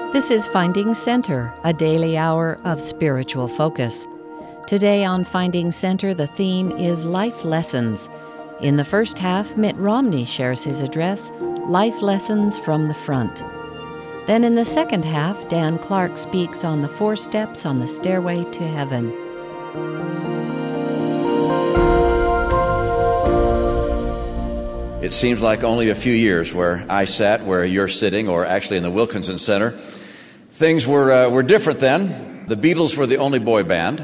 This is Finding Center, a daily hour of spiritual focus. Today on Finding Center, the theme is Life Lessons. In the first half, Mitt Romney shares his address, Life Lessons from the Front. Then in the second half, Dan Clark speaks on the 4 steps on the stairway to heaven. It seems like only a few years where I sat, where you're sitting, or actually in the Wilkinson Center. Things were different then. The Beatles were the only boy band.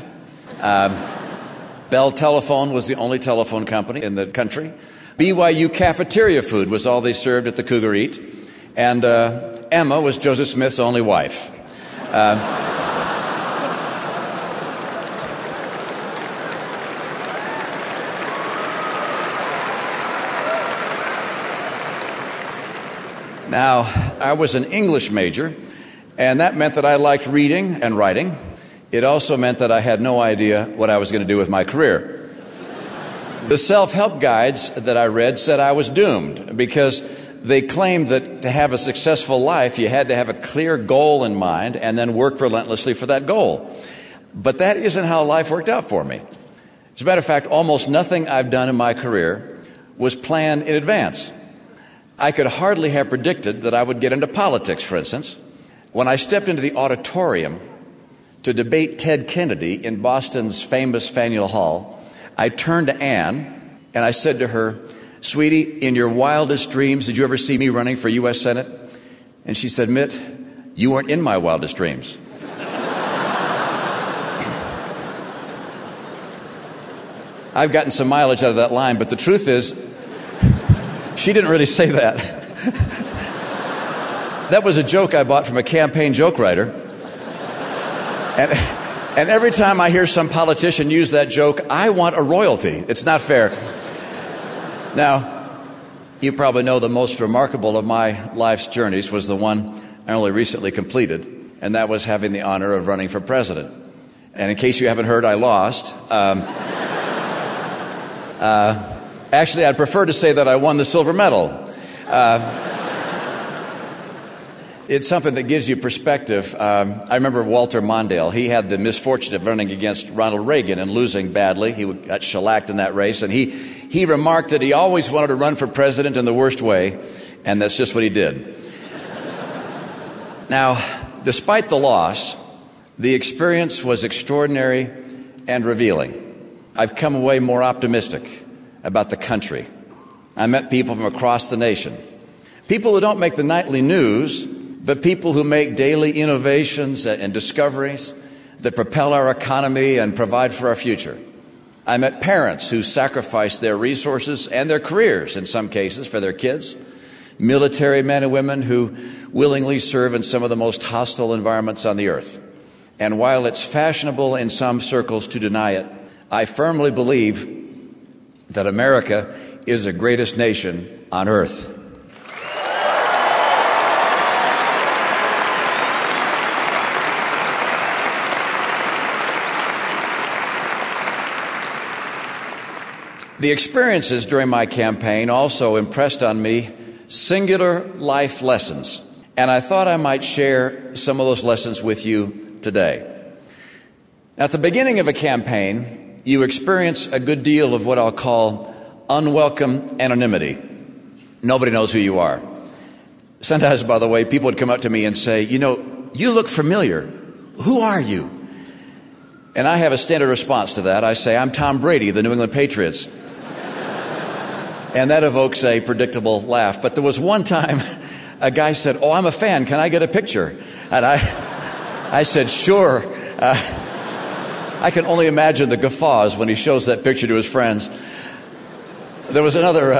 Bell Telephone was the only telephone company in the country. BYU cafeteria food was all they served at the Cougar Eat. And Emma was Joseph Smith's only wife. Now, I was an English major, and that meant that I liked reading and writing. It also meant that I had no idea what I was going to do with my career. The self-help guides that I read said I was doomed because they claimed that to have a successful life, you had to have a clear goal in mind and then work relentlessly for that goal. But that isn't how life worked out for me. As a matter of fact, almost nothing I've done in my career was planned in advance. I could hardly have predicted that I would get into politics, for instance. When I stepped into the auditorium to debate Ted Kennedy in Boston's famous Faneuil Hall, I turned to Ann and I said to her, "Sweetie, in your wildest dreams, did you ever see me running for U.S. Senate?" And she said, "Mitt, you weren't in my wildest dreams." I've gotten some mileage out of that line, but the truth is, she didn't really say that. That was a joke I bought from a campaign joke writer. And every time I hear some politician use that joke, I want a royalty. It's not fair. Now, you probably know the most remarkable of my life's journeys was the one I only recently completed, and that was having the honor of running for president. And in case you haven't heard, I lost. Actually, I'd prefer to say that I won the silver medal. It's something that gives you perspective. I remember Walter Mondale. He had the misfortune of running against Ronald Reagan and losing badly. He got shellacked in that race, and he remarked that he always wanted to run for president in the worst way, and that's just what he did. Now, despite the loss, the experience was extraordinary and revealing. I've come away more optimistic about the country. I met people from across the nation. People who don't make the nightly news, but people who make daily innovations and discoveries that propel our economy and provide for our future. I met parents who sacrifice their resources and their careers, in some cases, for their kids. Military men and women who willingly serve in some of the most hostile environments on the earth. And while it's fashionable in some circles to deny it, I firmly believe that America is the greatest nation on earth. The experiences during my campaign also impressed on me singular life lessons, and I thought I might share some of those lessons with you today. At the beginning of a campaign, you experience a good deal of what I'll call unwelcome anonymity. Nobody knows who you are. Sometimes, by the way, people would come up to me and say, "You know, you look familiar. Who are you?" And I have a standard response to that. I say, "I'm Tom Brady, the New England Patriots." And that evokes a predictable laugh. But there was one time a guy said, "Oh, I'm a fan. Can I get a picture?" And I said, "Sure." I can only imagine the guffaws when he shows that picture to his friends. There was another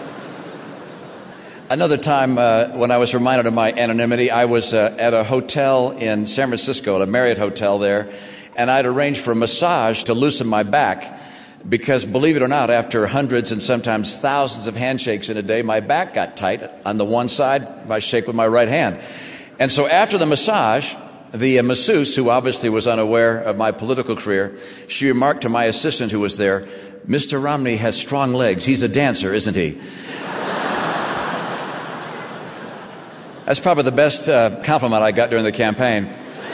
time when I was reminded of my anonymity. I was at a hotel in San Francisco, at a Marriott hotel there, and I'd arranged for a massage to loosen my back because, believe it or not, after hundreds and sometimes thousands of handshakes in a day, my back got tight on the one side. I shake with my right hand. And so after the massage, the masseuse, who obviously was unaware of my political career, she remarked to my assistant who was there, "Mr. Romney has strong legs. He's a dancer, isn't he?" That's probably the best compliment I got during the campaign.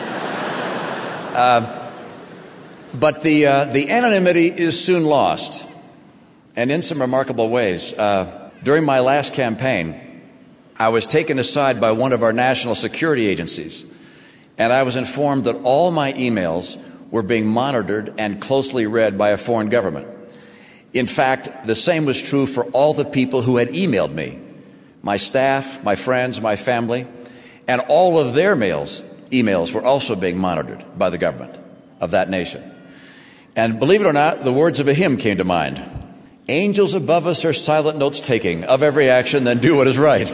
But the anonymity is soon lost, and in some remarkable ways. During my last campaign, I was taken aside by one of our national security agencies, and I was informed that all my emails were being monitored and closely read by a foreign government. In fact, the same was true for all the people who had emailed me, my staff, my friends, my family, and all of their emails were also being monitored by the government of that nation. And believe it or not, the words of a hymn came to mind. Angels above us are silent notes taking of every action, then do what is right.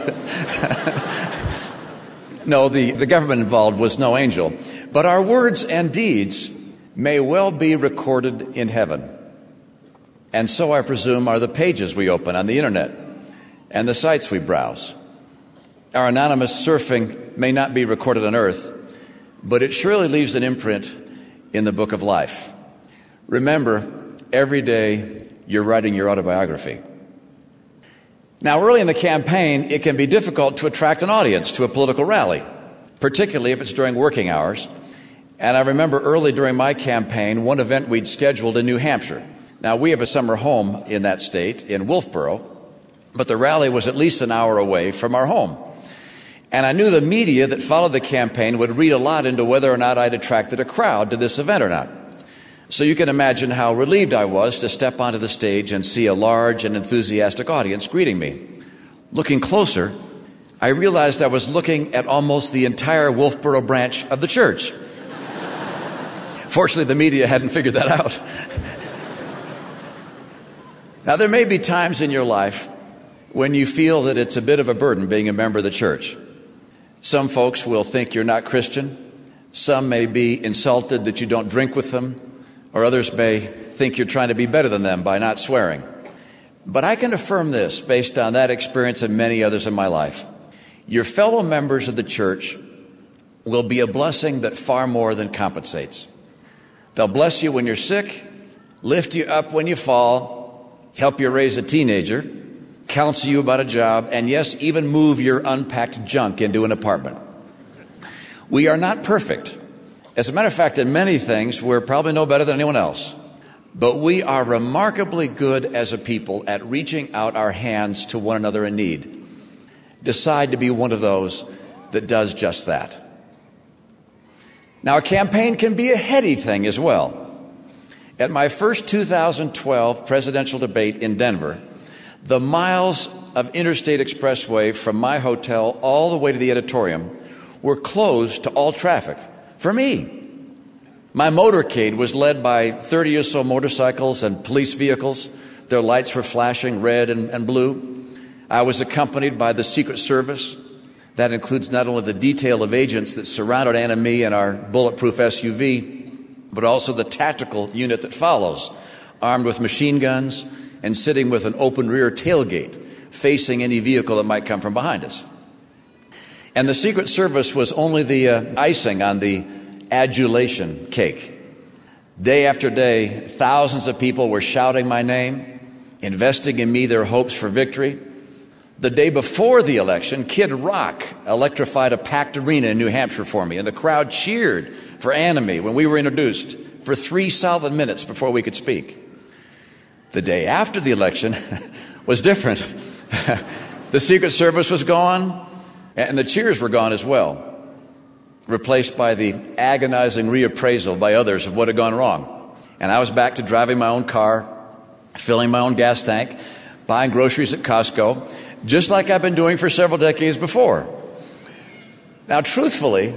No, the government involved was no angel. But our words and deeds may well be recorded in heaven. And so, I presume, are the pages we open on the internet and the sites we browse. Our anonymous surfing may not be recorded on earth, but it surely leaves an imprint in the book of life. Remember, every day you're writing your autobiography. Now, early in the campaign, it can be difficult to attract an audience to a political rally, particularly if it's during working hours. And I remember early during my campaign, one event we'd scheduled in New Hampshire. Now, we have a summer home in that state, in Wolfboro, but the rally was at least an hour away from our home. And I knew the media that followed the campaign would read a lot into whether or not I'd attracted a crowd to this event or not. So you can imagine how relieved I was to step onto the stage and see a large and enthusiastic audience greeting me. Looking closer, I realized I was looking at almost the entire Wolfboro branch of the church. Fortunately, the media hadn't figured that out. Now, there may be times in your life when you feel that it's a bit of a burden being a member of the church. Some folks will think you're not Christian. Some may be insulted that you don't drink with them, or others may think you're trying to be better than them by not swearing. But I can affirm this based on that experience and many others in my life. Your fellow members of the church will be a blessing that far more than compensates. They'll bless you when you're sick, lift you up when you fall, help you raise a teenager, counsel you about a job, and yes, even move your unpacked junk into an apartment. We are not perfect. As a matter of fact, in many things, we're probably no better than anyone else. But we are remarkably good as a people at reaching out our hands to one another in need. Decide to be one of those that does just that. Now, a campaign can be a heady thing as well. At my first 2012 presidential debate in Denver, the miles of interstate expressway from my hotel all the way to the auditorium were closed to all traffic for me. My motorcade was led by 30 or so motorcycles and police vehicles. Their lights were flashing red and blue. I was accompanied by the Secret Service. That includes not only the detail of agents that surrounded Ann and me in our bulletproof SUV, but also the tactical unit that follows, armed with machine guns and sitting with an open rear tailgate, facing any vehicle that might come from behind us. And the Secret Service was only the icing on the adulation cake. Day after day, thousands of people were shouting my name, investing in me their hopes for victory. The day before the election, Kid Rock electrified a packed arena in New Hampshire for me, and the crowd cheered for Ann and me when we were introduced for 3 solid minutes before we could speak. The day after the election was different. The Secret Service was gone, and the cheers were gone as well, replaced by the agonizing reappraisal by others of what had gone wrong. And I was back to driving my own car, filling my own gas tank, buying groceries at Costco, just like I've been doing for several decades before. Now, truthfully,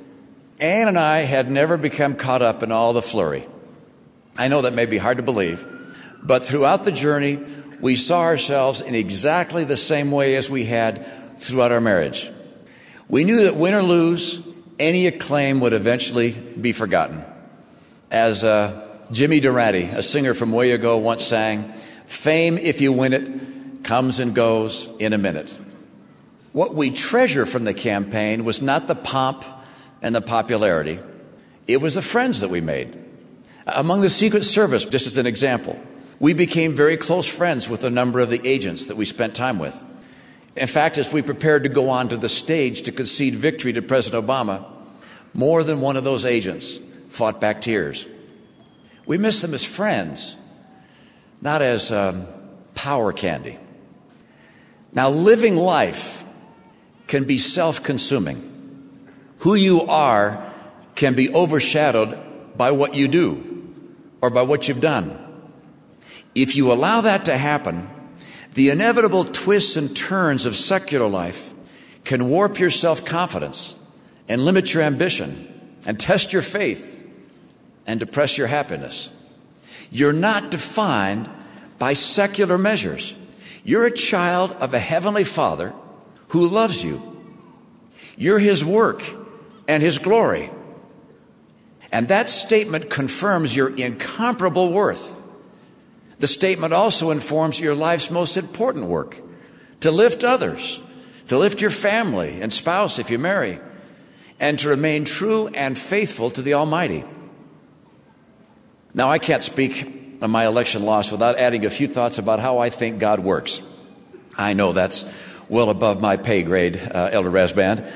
Ann and I had never become caught up in all the flurry. I know that may be hard to believe, but throughout the journey, we saw ourselves in exactly the same way as we had throughout our marriage. We knew that win or lose, any acclaim would eventually be forgotten. As Jimmy Durante, a singer from way ago, once sang, "Fame, if you win it, comes and goes in a minute." What we treasure from the campaign was not the pomp and the popularity. It was the friends that we made. Among the Secret Service, just as an example, we became very close friends with a number of the agents that we spent time with. In fact, as we prepared to go onto the stage to concede victory to President Obama, more than one of those agents fought back tears. We miss them as friends, not as power candy. Now, living life can be self-consuming. Who you are can be overshadowed by what you do or by what you've done. If you allow that to happen, the inevitable twists and turns of secular life can warp your self-confidence and limit your ambition and test your faith and depress your happiness. You're not defined by secular measures. You're a child of a heavenly Father who loves you. You're His work and His glory. And that statement confirms your incomparable worth. The statement also informs your life's most important work, to lift others, to lift your family and spouse if you marry, and to remain true and faithful to the Almighty. Now, I can't speak on my election loss without adding a few thoughts about how I think God works. I know that's well above my pay grade, Elder Rasband,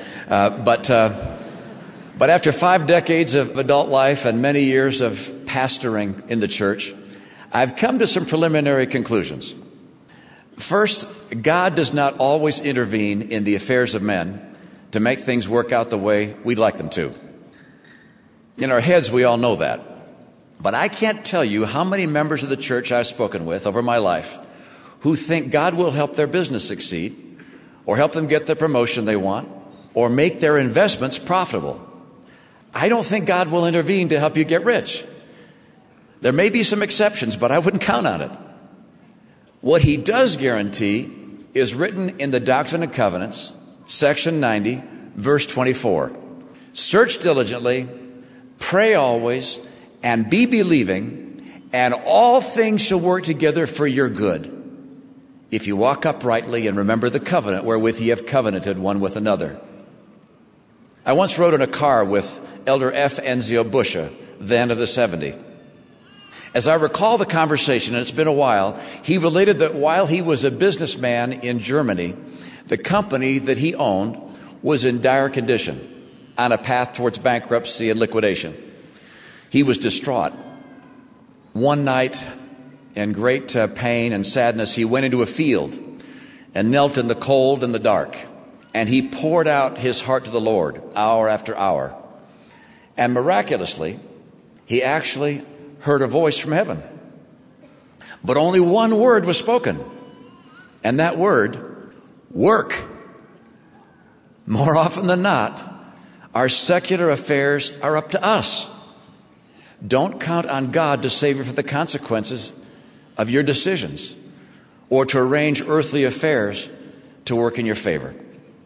but after 5 decades of adult life and many years of pastoring in the church, I've come to some preliminary conclusions. First, God does not always intervene in the affairs of men to make things work out the way we'd like them to. In our heads, we all know that. But I can't tell you how many members of the church I've spoken with over my life who think God will help their business succeed, or help them get the promotion they want, or make their investments profitable. I don't think God will intervene to help you get rich. There may be some exceptions, but I wouldn't count on it. What He does guarantee is written in the Doctrine and Covenants, section 90, verse 24. Search diligently, pray always, and be believing, and all things shall work together for your good, if you walk uprightly and remember the covenant wherewith ye have covenanted one with another. I once rode in a car with Elder F. Enzio Busha, then of the 70. As I recall the conversation, and it's been a while, he related that while he was a businessman in Germany, the company that he owned was in dire condition, on a path towards bankruptcy and liquidation. He was distraught. One night, in great pain and sadness, he went into a field and knelt in the cold and the dark, and he poured out his heart to the Lord hour after hour. And miraculously, he actually heard a voice from heaven. But only one word was spoken, and that word, work. More often than not, our secular affairs are up to us. Don't count on God to save you from the consequences of your decisions, or to arrange earthly affairs to work in your favor.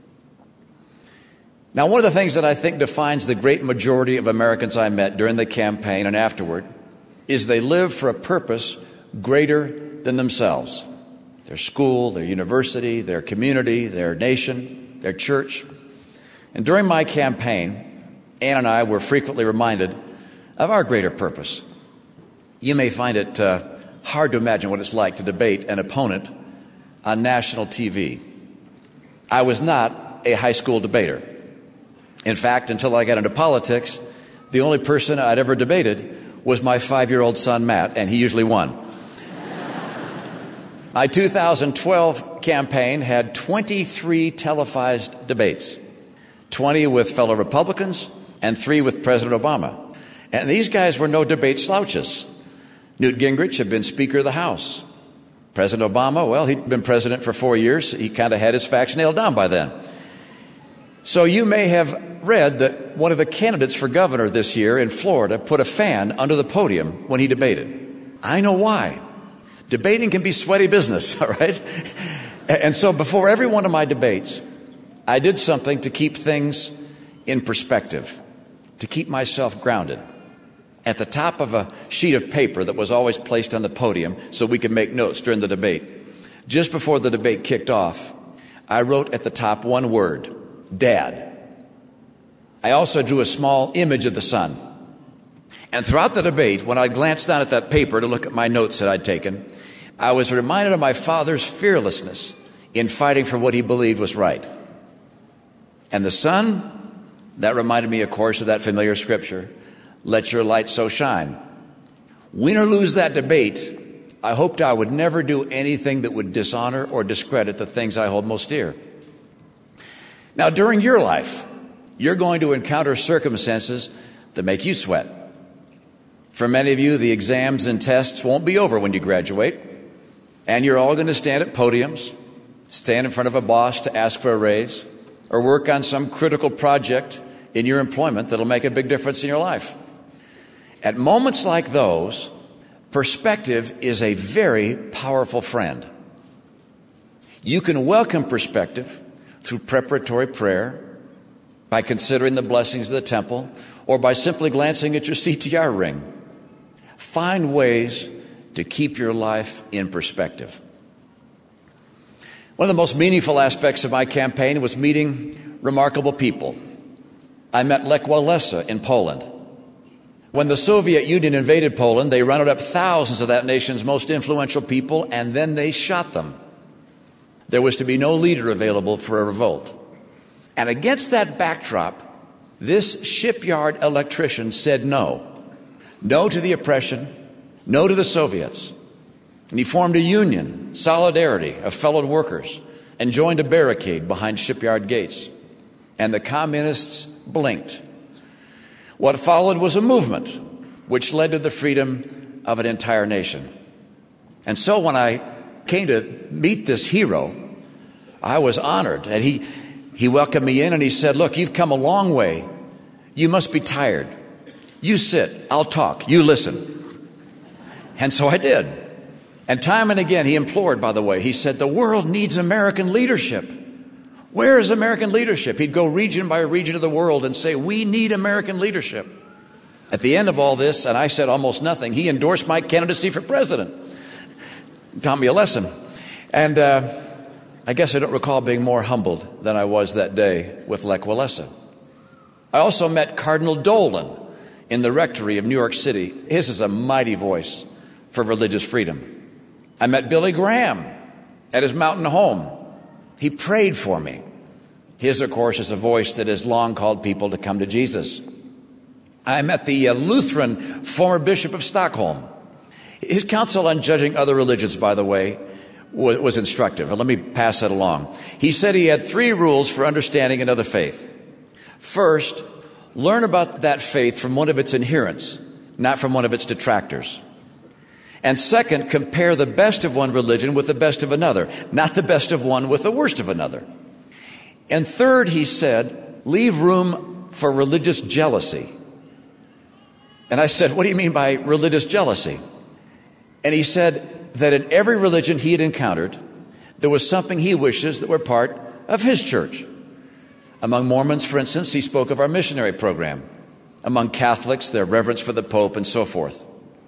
Now, one of the things that I think defines the great majority of Americans I met during the campaign and afterward is they live for a purpose greater than themselves. Their school, their university, their community, their nation, their church. And during my campaign, Ann and I were frequently reminded of our greater purpose. You may find it hard to imagine what it's like to debate an opponent on national TV. I was not a high school debater. In fact, until I got into politics, the only person I'd ever debated was my 5-year-old son, Matt, and he usually won. My 2012 campaign had 23 televised debates, 20 with fellow Republicans and 3 with President Obama. And these guys were no debate slouches. Newt Gingrich had been Speaker of the House. President Obama, well, he'd been president for 4 years. He kind of had his facts nailed down by then. So you may have read that one of the candidates for governor this year in Florida put a fan under the podium when he debated. I know why. Debating can be sweaty business, all right? And so before every one of my debates, I did something to keep things in perspective, to keep myself grounded. At the top of a sheet of paper that was always placed on the podium so we could make notes during the debate, just before the debate kicked off, I wrote at the top one word, Dad. I also drew a small image of the sun. And throughout the debate, when I glanced down at that paper to look at my notes that I'd taken, I was reminded of my father's fearlessness in fighting for what he believed was right. And the sun, that reminded me, of course, of that familiar scripture, let your light so shine. Win or lose that debate, I hoped I would never do anything that would dishonor or discredit the things I hold most dear. Now, during your life, you're going to encounter circumstances that make you sweat. For many of you, the exams and tests won't be over when you graduate, and you're all going to stand at podiums, stand in front of a boss to ask for a raise, or work on some critical project in your employment that'll make a big difference in your life. At moments like those, perspective is a very powerful friend. You can welcome perspective through preparatory prayer, by considering the blessings of the temple, or by simply glancing at your CTR ring. Find ways to keep your life in perspective. One of the most meaningful aspects of my campaign was meeting remarkable people. I met Lech Walesa in Poland. When the Soviet Union invaded Poland, they rounded up thousands of that nation's most influential people, and then they shot them. There was to be no leader available for a revolt. And against that backdrop, this shipyard electrician said no. No to the oppression, no to the Soviets. And he formed a union, Solidarity, of fellow workers, and joined a barricade behind shipyard gates. And the communists blinked. What followed was a movement which led to the freedom of an entire nation. And so when I came to meet this hero, I was honored. And he welcomed me in and he said, look, you've come a long way. You must be tired. You sit, I'll talk, you listen. And so I did. And time and again he implored, by the way, he said, the world needs American leadership. Where is American leadership? He'd go region by region of the world and say, we need American leadership. At the end of all this, and I said almost nothing, he endorsed my candidacy for president. Taught me a lesson. And I guess I don't recall being more humbled than I was that day with Lech Walesa. I also met Cardinal Dolan in the rectory of New York City. His is a mighty voice for religious freedom. I met Billy Graham at his mountain home. He prayed for me. His, of course, is a voice that has long called people to come to Jesus. I met the Lutheran former Bishop of Stockholm. His counsel on judging other religions, by the way, was instructive. Let me pass that along. He said he had 3 rules for understanding another faith. First, learn about that faith from one of its adherents, not from one of its detractors. And second, compare the best of one religion with the best of another, not the best of one with the worst of another. And third, he said, leave room for religious jealousy. And I said, what do you mean by religious jealousy? And he said that in every religion he had encountered, there was something he wishes that were part of his church. Among Mormons, for instance, he spoke of our missionary program. Among Catholics, their reverence for the Pope and so forth.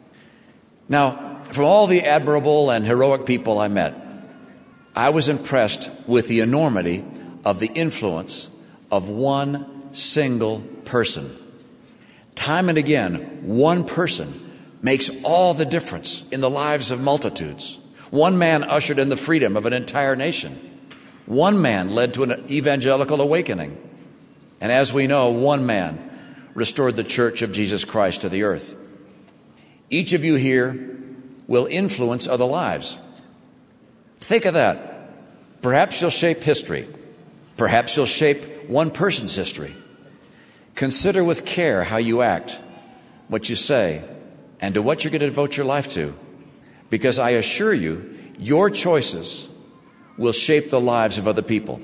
Now, from all the admirable and heroic people I met, I was impressed with the enormity of the influence of one single person. Time and again, one person makes all the difference in the lives of multitudes. One man ushered in the freedom of an entire nation. One man led to an evangelical awakening. And as we know, one man restored the Church of Jesus Christ to the earth. Each of you here will influence other lives. Think of that. Perhaps you'll shape history. Perhaps you'll shape one person's history. Consider with care how you act, what you say, and to what you're going to devote your life to. Because I assure you, your choices will shape the lives of other people.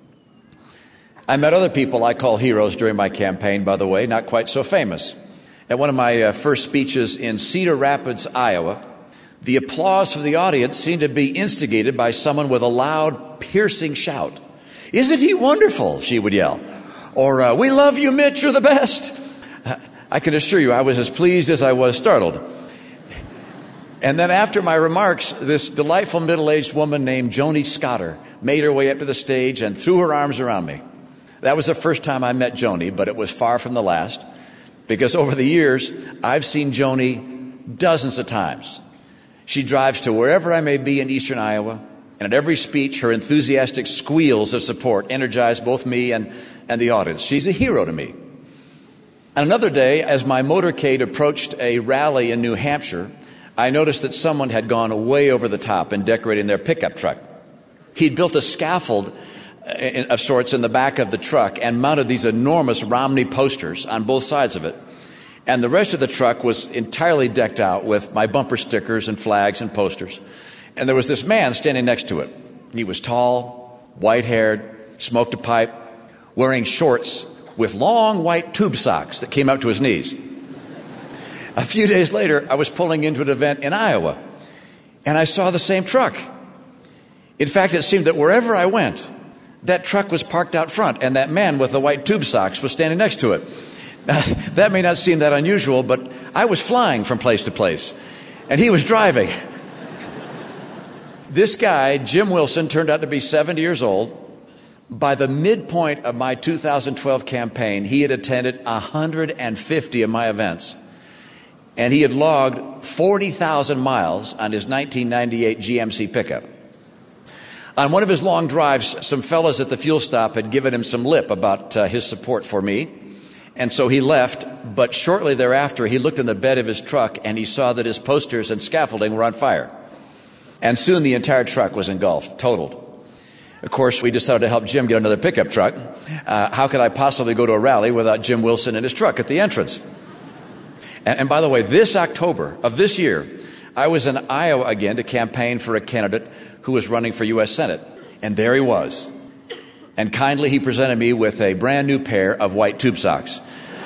I met other people I call heroes during my campaign, by the way, not quite so famous. At one of my first speeches in Cedar Rapids, Iowa, the applause from the audience seemed to be instigated by someone with a loud, piercing shout. "Isn't he wonderful?" she would yell. Or, "We love you, Mitch, you're the best." I can assure you I was as pleased as I was startled. And then after my remarks, this delightful middle-aged woman named Joni Scotter made her way up to the stage and threw her arms around me. That was the first time I met Joni, but it was far from the last, because over the years, I've seen Joni dozens of times. She drives to wherever I may be in eastern Iowa, And at every speech, her enthusiastic squeals of support energized both me and the audience. She's a hero to me. And another day, as my motorcade approached a rally in New Hampshire, I noticed that someone had gone way over the top in decorating their pickup truck. He'd built a scaffold of sorts in the back of the truck and mounted these enormous Romney posters on both sides of it. And the rest of the truck was entirely decked out with my bumper stickers and flags and posters. And there was this man standing next to it. He was tall, white-haired, smoked a pipe, wearing shorts with long white tube socks that came up to his knees. A few days later, I was pulling into an event in Iowa, and I saw the same truck. In fact, it seemed that wherever I went, that truck was parked out front, and that man with the white tube socks was standing next to it. Now, that may not seem that unusual, but I was flying from place to place, and he was driving. This guy, Jim Wilson, turned out to be 70 years old. By the midpoint of my 2012 campaign, he had attended 150 of my events, and he had logged 40,000 miles on his 1998 GMC pickup. On one of his long drives, some fellas at the fuel stop had given him some lip about his support for me, and so he left, but shortly thereafter, he looked in the bed of his truck, and he saw that his posters and scaffolding were on fire. And soon the entire truck was engulfed, totaled. Of course, we decided to help Jim get another pickup truck. How could I possibly go to a rally without Jim Wilson and his truck at the entrance? And by the way, this October of this year, I was in Iowa again to campaign for a candidate who was running for U.S. Senate. And there he was. And kindly he presented me with a brand new pair of white tube socks.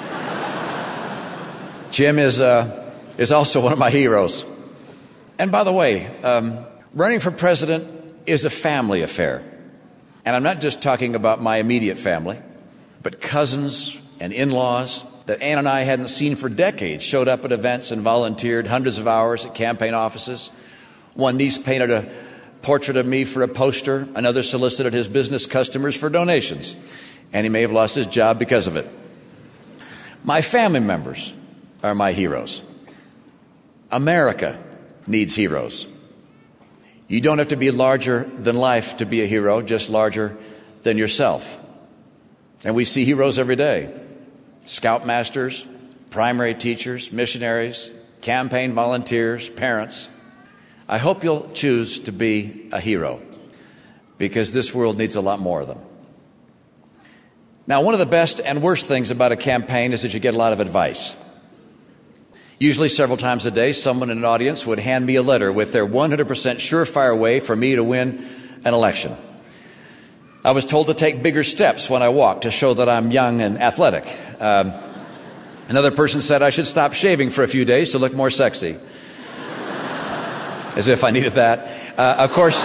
Jim is also one of my heroes. And by the way, running for president is a family affair. And I'm not just talking about my immediate family, but cousins and in-laws that Ann and I hadn't seen for decades showed up at events and volunteered hundreds of hours at campaign offices. One niece painted a portrait of me for a poster. Another solicited his business customers for donations. And he may have lost his job because of it. My family members are my heroes. America needs heroes. You don't have to be larger than life to be a hero, just larger than yourself. And we see heroes every day. Scoutmasters, primary teachers, missionaries, campaign volunteers, parents. I hope you'll choose to be a hero, because this world needs a lot more of them. Now, one of the best and worst things about a campaign is that you get a lot of advice. Usually several times a day, someone in an audience would hand me a letter with their 100% surefire way for me to win an election. I was told to take bigger steps when I walk to show that I'm young and athletic. Another person said I should stop shaving for a few days to look more sexy. As if I needed that. Of course,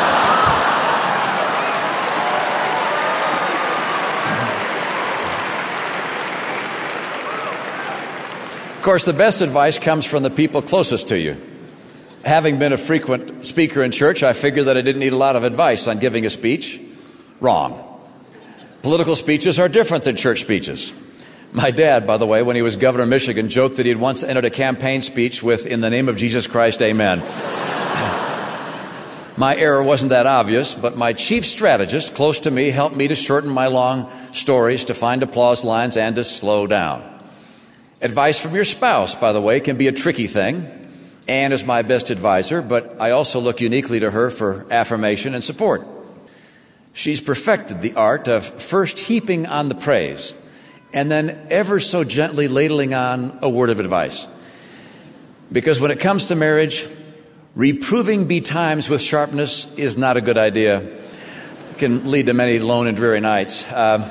the best advice comes from the people closest to you. Having been a frequent speaker in church, I figured that I didn't need a lot of advice on giving a speech. Wrong. Political speeches are different than church speeches. My dad, by the way, when he was governor of Michigan, joked that he'd once ended a campaign speech with, "In the name of Jesus Christ, amen." My error wasn't that obvious, but my chief strategist close to me helped me to shorten my long stories, to find applause lines, and to slow down. Advice from your spouse, by the way, can be a tricky thing. Ann is my best advisor, but I also look uniquely to her for affirmation and support. She's perfected the art of first heaping on the praise and then ever so gently ladling on a word of advice. Because when it comes to marriage, reproving betimes with sharpness is not a good idea. It can lead to many lone and dreary nights.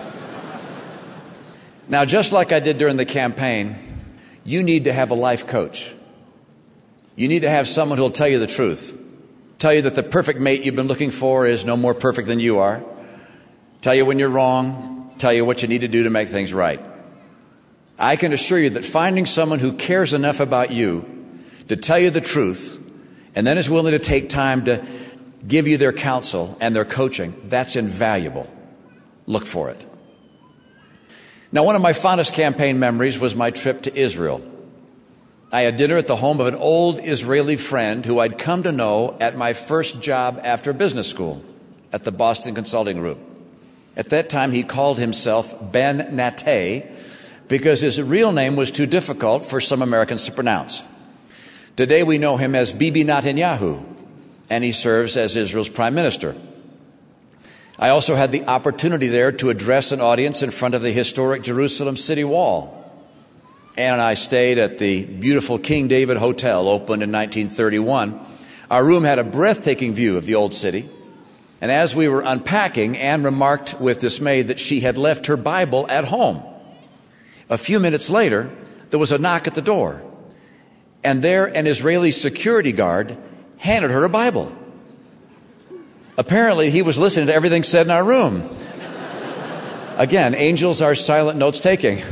Now, just like I did during the campaign, you need to have a life coach. You need to have someone who will tell you the truth. Tell you that the perfect mate you've been looking for is no more perfect than you are. Tell you when you're wrong. Tell you what you need to do to make things right. I can assure you that finding someone who cares enough about you to tell you the truth and then is willing to take time to give you their counsel and their coaching, that's invaluable. Look for it. Now, one of my fondest campaign memories was my trip to Israel. I had dinner at the home of an old Israeli friend who I'd come to know at my first job after business school at the Boston Consulting Group. At that time, he called himself Ben Nateh because his real name was too difficult for some Americans to pronounce. Today, we know him as Bibi Netanyahu, and he serves as Israel's prime minister. I also had the opportunity there to address an audience in front of the historic Jerusalem city wall. Ann and I stayed at the beautiful King David Hotel, opened in 1931. Our room had a breathtaking view of the old city. And as we were unpacking, Ann remarked with dismay that she had left her Bible at home. A few minutes later, there was a knock at the door. And there, an Israeli security guard handed her a Bible. Apparently, he was listening to everything said in our room. Again, angels are silent notes taking.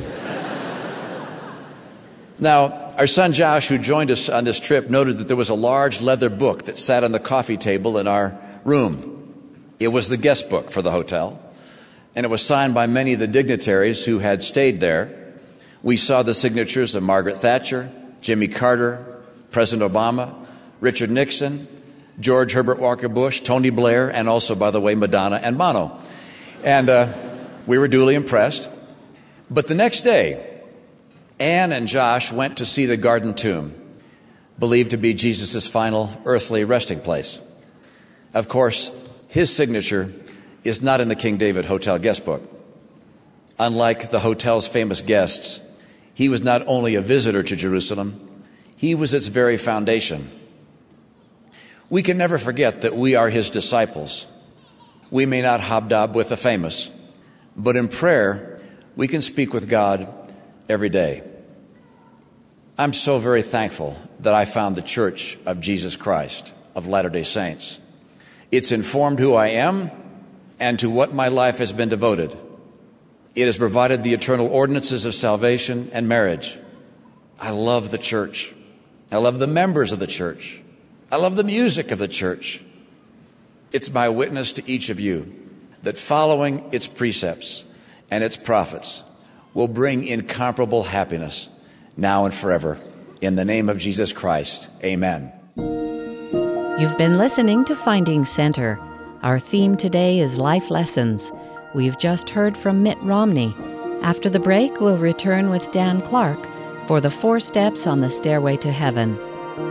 Now, our son Josh, who joined us on this trip, noted that there was a large leather book that sat on the coffee table in our room. It was the guest book for the hotel, and it was signed by many of the dignitaries who had stayed there. We saw the signatures of Margaret Thatcher, Jimmy Carter, President Obama, Richard Nixon, George Herbert Walker Bush, Tony Blair, and also, by the way, Madonna and Bono. And we were duly impressed. But the next day, Ann and Josh went to see the Garden Tomb, believed to be Jesus' final earthly resting place. Of course, his signature is not in the King David Hotel guest book. Unlike the hotel's famous guests, he was not only a visitor to Jerusalem, he was its very foundation. We can never forget that we are his disciples. We may not hobnob with the famous, but in prayer, we can speak with God every day. I'm so very thankful that I found the Church of Jesus Christ of Latter-day Saints. It's informed who I am and to what my life has been devoted. It has provided the eternal ordinances of salvation and marriage. I love the church. I love the members of the church. I love the music of the church. It's my witness to each of you that following its precepts and its prophets will bring incomparable happiness now and forever. In the name of Jesus Christ, amen. You've been listening to Finding Center. Our theme today is Life Lessons. We've just heard from Mitt Romney. After the break, we'll return with Dan Clark for the 4 steps on the stairway to heaven.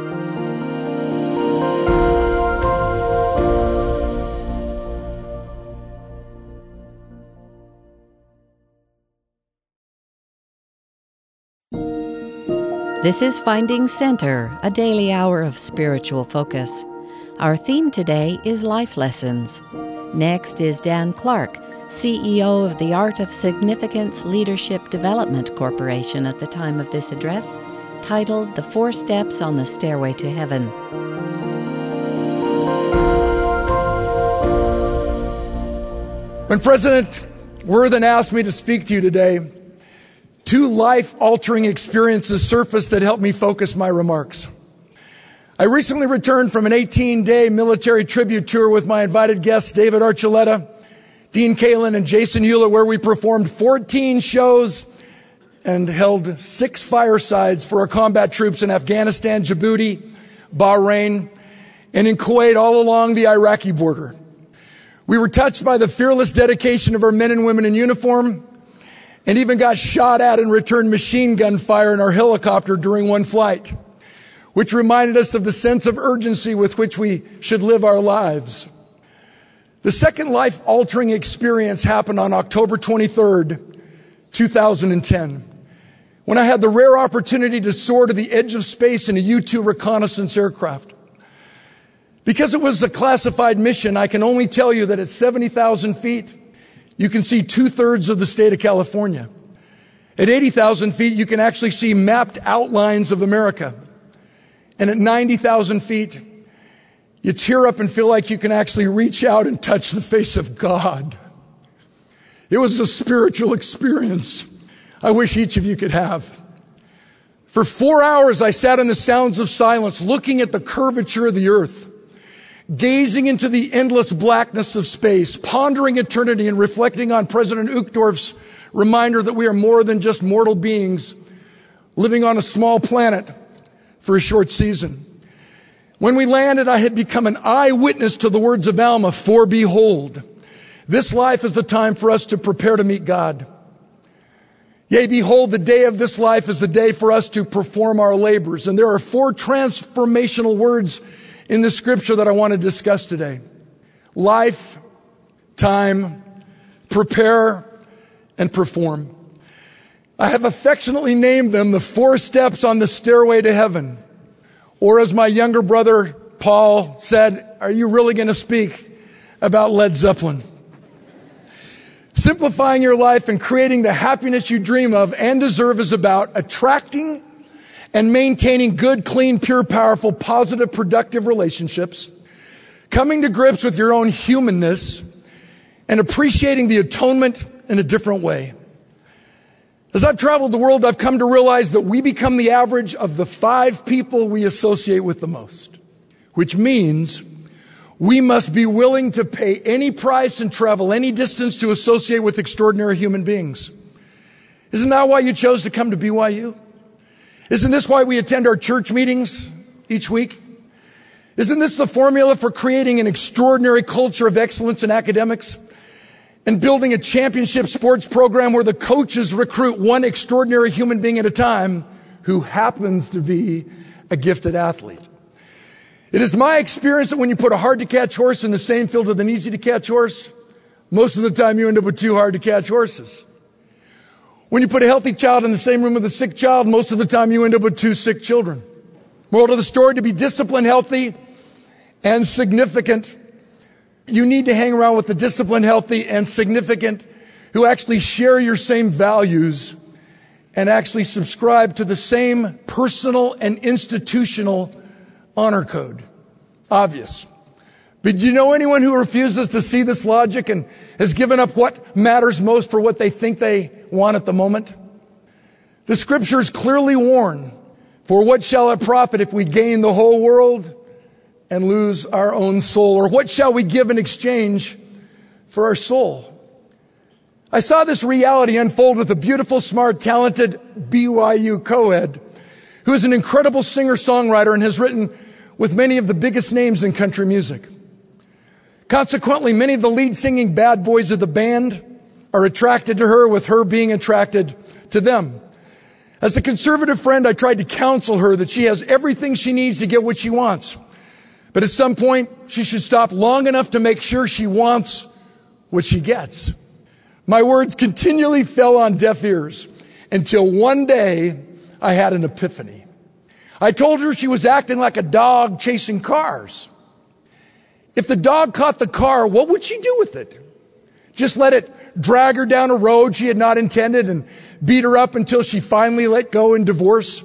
This is Finding Center, a daily hour of spiritual focus. Our theme today is Life Lessons. Next is Dan Clark, CEO of the Art of Significance Leadership Development Corporation at the time of this address, titled The 4 Steps on the Stairway to Heaven. When President Worthen asked me to speak to you today, 2 life-altering experiences surfaced that helped me focus my remarks. I recently returned from an 18-day military tribute tour with my invited guests, David Archuleta, Dean Kalin, and Jason Euler, where we performed 14 shows and held 6 firesides for our combat troops in Afghanistan, Djibouti, Bahrain, and in Kuwait all along the Iraqi border. We were touched by the fearless dedication of our men and women in uniform, and even got shot at and returned machine gun fire in our helicopter during one flight, which reminded us of the sense of urgency with which we should live our lives. The second life-altering experience happened on October 23rd, 2010, when I had the rare opportunity to soar to the edge of space in a U-2 reconnaissance aircraft. Because it was a classified mission, I can only tell you that at 70,000 feet, you can see 2/3 of the state of California. At 80,000 feet, you can actually see mapped outlines of America. And at 90,000 feet, you tear up and feel like you can actually reach out and touch the face of God. It was a spiritual experience I wish each of you could have. For 4 hours, I sat in the sounds of silence, looking at the curvature of the earth, gazing into the endless blackness of space, pondering eternity and reflecting on President Uchtdorf's reminder that we are more than just mortal beings living on a small planet for a short season. When we landed, I had become an eyewitness to the words of Alma, for behold, this life is the time for us to prepare to meet God. Yea, behold, the day of this life is the day for us to perform our labors. And there are 4 transformational words in the scripture that I want to discuss today. Life, time, prepare, and perform. I have affectionately named them the 4 steps on the stairway to heaven. Or as my younger brother Paul said, are you really going to speak about Led Zeppelin? Simplifying your life and creating the happiness you dream of and deserve is about attracting and maintaining good, clean, pure, powerful, positive, productive relationships, coming to grips with your own humanness, and appreciating the atonement in a different way. As I've traveled the world, I've come to realize that we become the average of the 5 people we associate with the most, which means we must be willing to pay any price and travel any distance to associate with extraordinary human beings. Isn't that why you chose to come to BYU? Isn't this why we attend our church meetings each week? Isn't this the formula for creating an extraordinary culture of excellence in academics and building a championship sports program where the coaches recruit one extraordinary human being at a time who happens to be a gifted athlete? It is my experience that when you put a hard-to-catch horse in the same field with an easy-to-catch horse, most of the time you end up with 2 hard-to-catch horses. When you put a healthy child in the same room with a sick child, most of the time you end up with 2 sick children. Moral of the story, to be disciplined, healthy, and significant, you need to hang around with the disciplined, healthy, and significant who actually share your same values and actually subscribe to the same personal and institutional honor code. Obvious. But do you know anyone who refuses to see this logic and has given up what matters most for what they think they want at the moment? The scriptures clearly warn, for what shall it profit if we gain the whole world and lose our own soul? Or what shall we give in exchange for our soul? I saw this reality unfold with a beautiful, smart, talented BYU co-ed who is an incredible singer-songwriter and has written with many of the biggest names in country music. Consequently, many of the lead singing bad boys of the band are attracted to her, with her being attracted to them. As a conservative friend, I tried to counsel her that she has everything she needs to get what she wants. But at some point, she should stop long enough to make sure she wants what she gets. My words continually fell on deaf ears until one day I had an epiphany. I told her she was acting like a dog chasing cars. If the dog caught the car, what would she do with it? Just let it drag her down a road she had not intended and beat her up until she finally let go in divorce?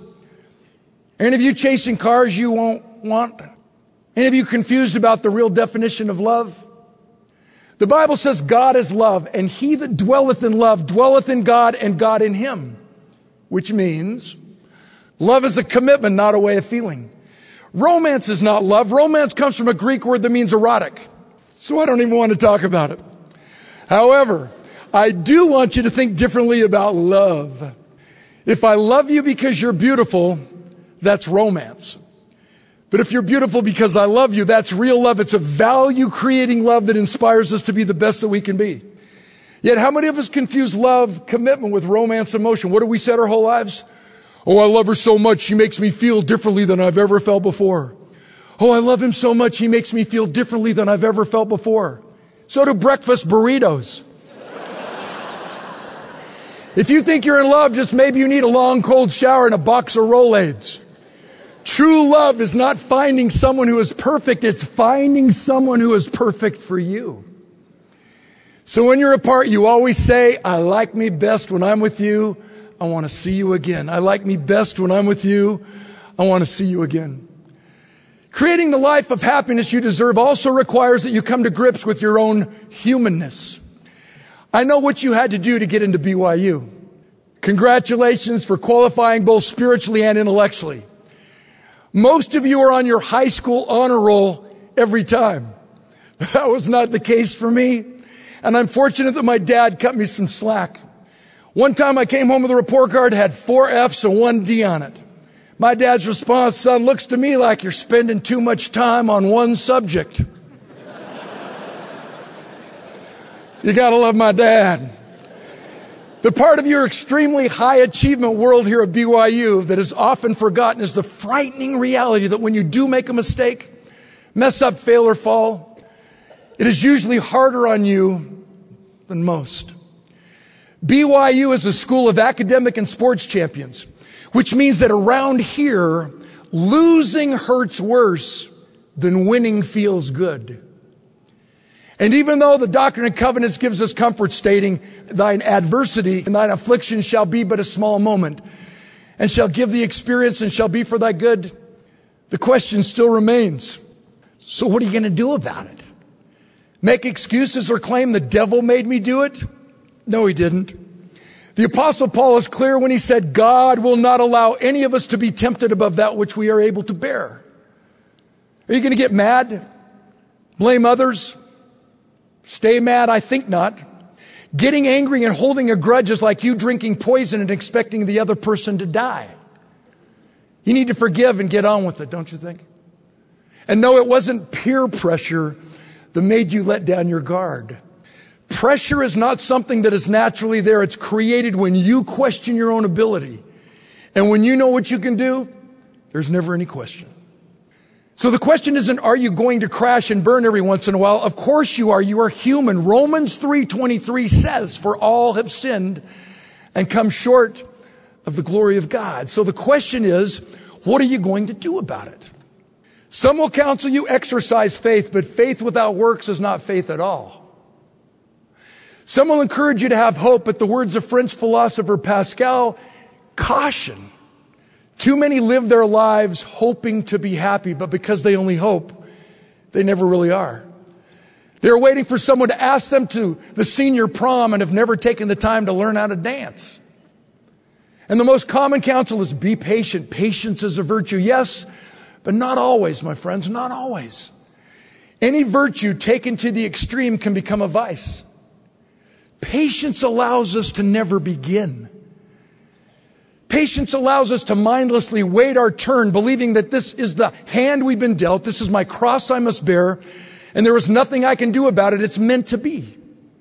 Any of you chasing cars you won't want? Any of you confused about the real definition of love? The Bible says God is love, and he that dwelleth in love dwelleth in God and God in him, which means love is a commitment, not a way of feeling. Romance is not love. Romance comes from a Greek word that means erotic. So I don't even want to talk about it. However, I do want you to think differently about love. If I love you because you're beautiful, that's romance. But if you're beautiful because I love you, that's real love. It's a value-creating love that inspires us to be the best that we can be. Yet how many of us confuse love, commitment with romance, emotion? What do we said our whole lives? Oh, I love her so much, she makes me feel differently than I've ever felt before. Oh, I love him so much, he makes me feel differently than I've ever felt before. So do breakfast burritos. If you think you're in love, just maybe you need a long cold shower and a box of Rolaids. True love is not finding someone who is perfect, it's finding someone who is perfect for you. So when you're apart, you always say, I like me best when I'm with you. I want to see you again. I like me best when I'm with you. I want to see you again. Creating the life of happiness you deserve also requires that you come to grips with your own humanness. I know what you had to do to get into BYU. Congratulations for qualifying both spiritually and intellectually. Most of you are on your high school honor roll every time. That was not the case for me. And I'm fortunate that my dad cut me some slack. One time I came home with a report card, had 4 F's and 1 D on it. My dad's response, son, looks to me like you're spending too much time on one subject. You gotta love my dad. The part of your extremely high achievement world here at BYU that is often forgotten is the frightening reality that when you do make a mistake, mess up, fail, or fall, it is usually harder on you than most. BYU is a school of academic and sports champions, which means that around here, losing hurts worse than winning feels good. And even though the Doctrine and Covenants gives us comfort, stating, thine adversity and thine affliction shall be but a small moment, and shall give thee experience and shall be for thy good, the question still remains. So what are you going to do about it? Make excuses or claim the devil made me do it? No, he didn't. The Apostle Paul is clear when he said, God will not allow any of us to be tempted above that which we are able to bear. Are you going to get mad? Blame others? Stay mad? I think not. Getting angry and holding a grudge is like you drinking poison and expecting the other person to die. You need to forgive and get on with it, don't you think? And no, it wasn't peer pressure that made you let down your guard. Pressure is not something that is naturally there. It's created when you question your own ability. And when you know what you can do, there's never any question. So the question isn't, are you going to crash and burn every once in a while? Of course you are. You are human. Romans 3:23 says, for all have sinned and come short of the glory of God. So the question is, what are you going to do about it? Some will counsel you exercise faith, but faith without works is not faith at all. Some will encourage you to have hope, but the words of French philosopher Pascal caution. Too many live their lives hoping to be happy, but because they only hope, they never really are. They're waiting for someone to ask them to the senior prom and have never taken the time to learn how to dance. And the most common counsel is be patient. Patience is a virtue, yes, but not always, my friends, not always. Any virtue taken to the extreme can become a vice. Patience allows us to never begin. Patience allows us to mindlessly wait our turn, believing that this is the hand we've been dealt, this is my cross I must bear, and there is nothing I can do about it. It's meant to be.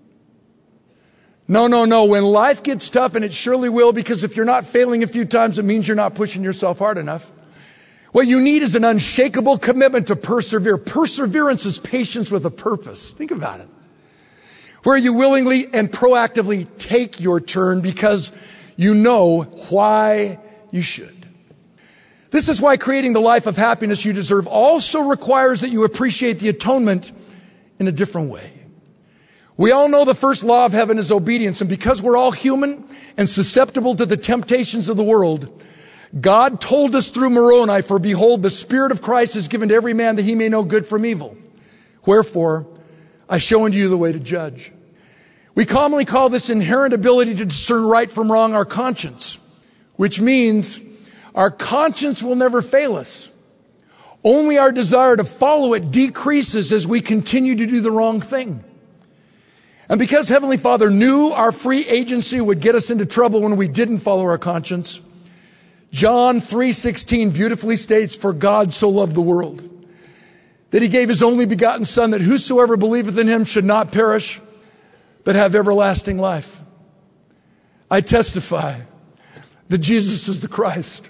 No. When life gets tough, and it surely will, because if you're not failing a few times, it means you're not pushing yourself hard enough. What you need is an unshakable commitment to persevere. Perseverance is patience with a purpose. Think about it. Where you willingly and proactively take your turn because you know why you should. This is why creating the life of happiness you deserve also requires that you appreciate the atonement in a different way. We all know the first law of heaven is obedience, and because we're all human and susceptible to the temptations of the world, God told us through Moroni, for behold, the Spirit of Christ is given to every man that he may know good from evil. Wherefore, I show unto you the way to judge. We commonly call this inherent ability to discern right from wrong our conscience, which means our conscience will never fail us. Only our desire to follow it decreases as we continue to do the wrong thing. And because Heavenly Father knew our free agency would get us into trouble when we didn't follow our conscience, John 3:16 beautifully states, for God so loved the world, that he gave his only begotten Son, that whosoever believeth in him should not perish, but have everlasting life. I testify that Jesus is the Christ,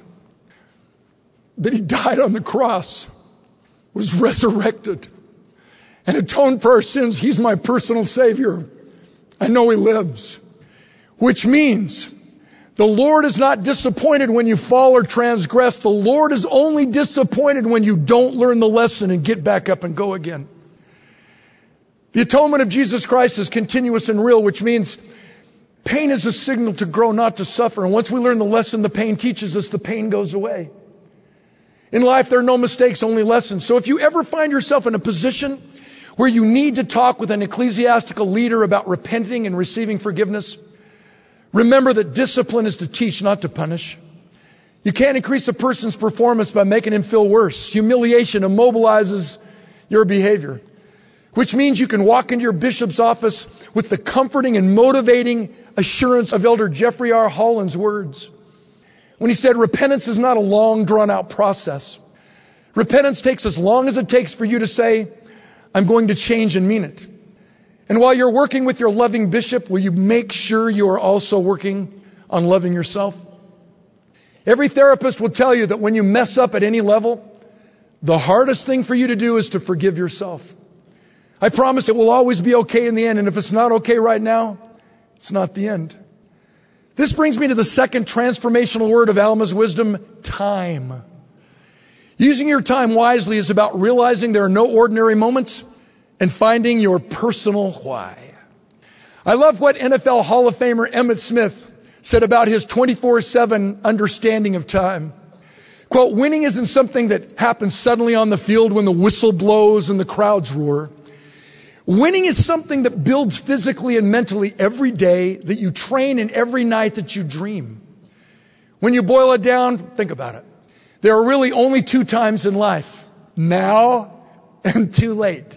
that he died on the cross, was resurrected, and atoned for our sins. He's my personal Savior. I know he lives, which means the Lord is not disappointed when you fall or transgress. The Lord is only disappointed when you don't learn the lesson and get back up and go again. The atonement of Jesus Christ is continuous and real, which means pain is a signal to grow, not to suffer. And once we learn the lesson the pain teaches us, the pain goes away. In life, there are no mistakes, only lessons. So if you ever find yourself in a position where you need to talk with an ecclesiastical leader about repenting and receiving forgiveness, remember that discipline is to teach, not to punish. You can't increase a person's performance by making him feel worse. Humiliation immobilizes your behavior, which means you can walk into your bishop's office with the comforting and motivating assurance of Elder Jeffrey R. Holland's words. when he said repentance is not a long, drawn-out process. Repentance takes as long as it takes for you to say, I'm going to change and mean it. And while you're working with your loving bishop, will you make sure you are also working on loving yourself? Every therapist will tell you that when you mess up at any level, the hardest thing for you to do is to forgive yourself. I promise it will always be okay in the end, and if it's not okay right now, it's not the end. This brings me to the second transformational word of Alma's wisdom, time. Using your time wisely is about realizing there are no ordinary moments and finding your personal why. I love what NFL Hall of Famer Emmitt Smith said about his 24/7 understanding of time. Quote, winning isn't something that happens suddenly on the field when the whistle blows and the crowds roar. Winning is something that builds physically and mentally every day, that you train, and every night that you dream. When you boil it down, think about it. There are really only two times in life, now and too late.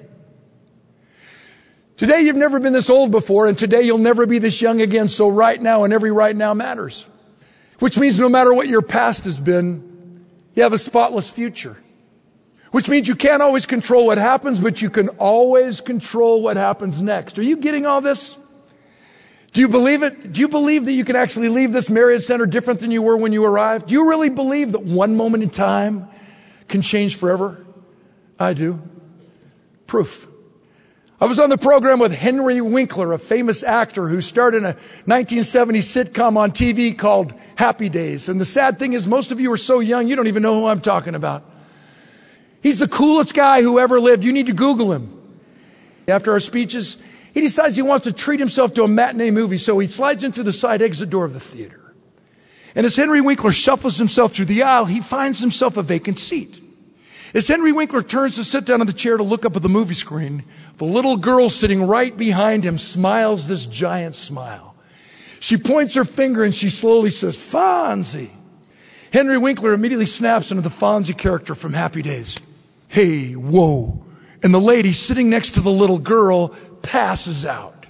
Today you've never been this old before, and today you'll never be this young again, so right now and every right now matters. Which means no matter what your past has been, you have a spotless future. Which means you can't always control what happens, but you can always control what happens next. Are you getting all this? Do you believe it? Do you believe that you can actually leave this Marriott Center different than you were when you arrived? Do you really believe that one moment in time can change forever? I do. Proof. I was on the program with Henry Winkler, a famous actor who starred in a 1970s sitcom on TV called Happy Days. And the sad thing is, most of you are so young, you don't even know who I'm talking about. He's the coolest guy who ever lived. You need to Google him. After our speeches, he decides he wants to treat himself to a matinee movie, so he slides in through the side exit door of the theater. And as Henry Winkler shuffles himself through the aisle, he finds himself a vacant seat. As Henry Winkler turns to sit down in the chair to look up at the movie screen, the little girl sitting right behind him smiles this giant smile. She points her finger and she slowly says, Fonzie. Henry Winkler immediately snaps into the Fonzie character from Happy Days. Hey, whoa. And the lady sitting next to the little girl passes out.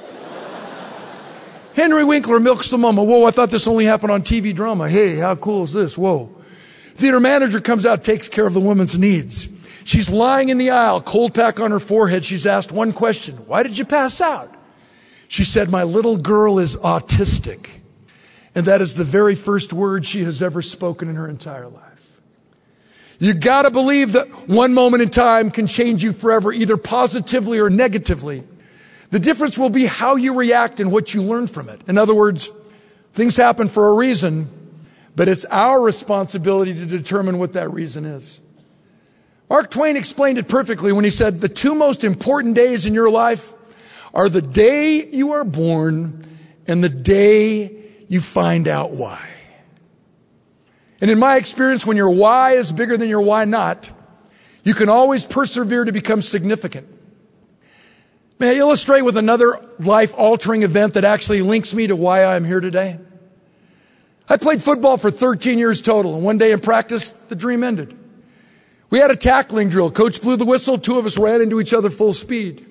Henry Winkler milks the mama. Whoa, I thought this only happened on TV drama. Hey, how cool is this? Whoa. Theater manager comes out, takes care of the woman's needs. She's lying in the aisle, cold pack on her forehead. She's asked one question. Why did you pass out? She said, my little girl is autistic. And that is the very first word she has ever spoken in her entire life. You gotta believe that one moment in time can change you forever, either positively or negatively. The difference will be how you react and what you learn from it. In other words, things happen for a reason, but it's our responsibility to determine what that reason is. Mark Twain explained it perfectly when he said, the two most important days in your life are the day you are born and the day you find out why. And in my experience, when your why is bigger than your why not, you can always persevere to become significant. May I illustrate with another life-altering event that actually links me to why I'm here today? I played football for 13 years total, and one day in practice, the dream ended. We had a tackling drill. Coach blew the whistle. Two of us ran into each other full speed.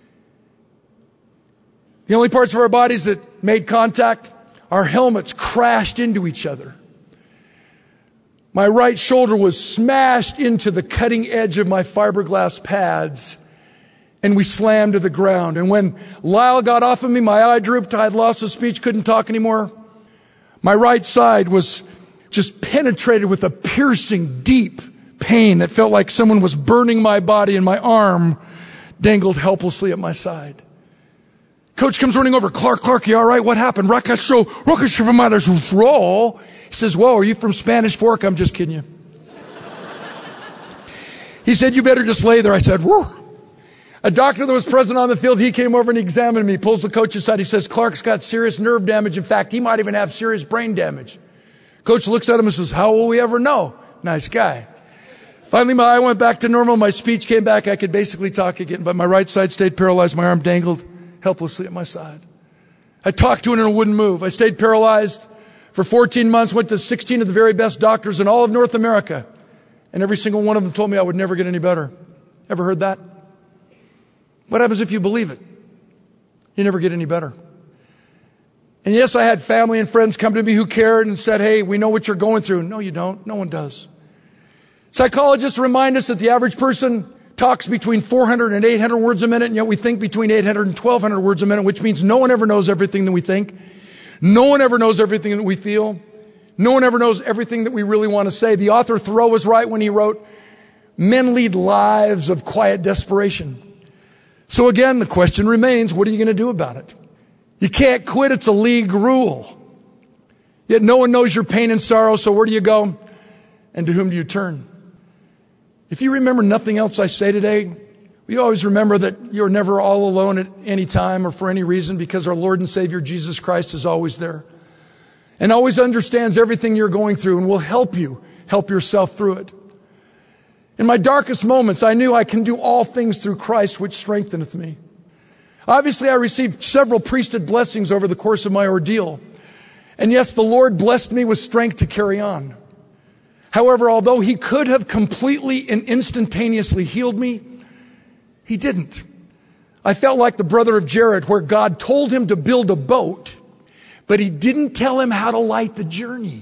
The only parts of our bodies that made contact, our helmets crashed into each other. My right shoulder was smashed into the cutting edge of my fiberglass pads, and we slammed to the ground. And when Lyle got off of me, my eye drooped. I had lost the speech, couldn't talk anymore. My right side was just penetrated with a piercing, deep pain that felt like someone was burning my body, and my arm dangled helplessly at my side. Coach comes running over. Clark, you all right? What happened? Roll. He says, whoa, are you from Spanish Fork? I'm just kidding you. He said, you better just lay there. I said, whoa. A doctor that was present on the field, he came over and he examined me, pulls the coach aside. He says, Clark's got serious nerve damage. In fact, he might even have serious brain damage. Coach looks at him and says, how will we ever know? Nice guy. Finally, my eye went back to normal. My speech came back. I could basically talk again, but my right side stayed paralyzed. My arm dangled helplessly at my side. I talked to it and it wouldn't move. I stayed paralyzed for 14 months, went to 16 of the very best doctors in all of North America, and every single one of them told me I would never get any better. Ever heard that? What happens if you believe it? You never get any better. And yes, I had family and friends come to me who cared and said, hey, we know what you're going through. No, you don't. No one does. Psychologists remind us that the average person talks between 400 and 800 words a minute, and yet we think between 800 and 1,200 words a minute, which means no one ever knows everything that we think. No one ever knows everything that we feel. No one ever knows everything that we really want to say. The author Thoreau was right when he wrote, men lead lives of quiet desperation. So again, the question remains, what are you going to do about it? You can't quit. It's a league rule. Yet no one knows your pain and sorrow, so where do you go? And to whom do you turn? If you remember nothing else I say today, we always remember that you're never all alone at any time or for any reason, because our Lord and Savior Jesus Christ is always there and always understands everything you're going through and will help you help yourself through it. In my darkest moments, I knew I can do all things through Christ, which strengtheneth me. Obviously, I received several priesthood blessings over the course of my ordeal. And yes, the Lord blessed me with strength to carry on. However, although He could have completely and instantaneously healed me, He didn't. I felt like the brother of Jared, where God told him to build a boat, but He didn't tell him how to light the journey.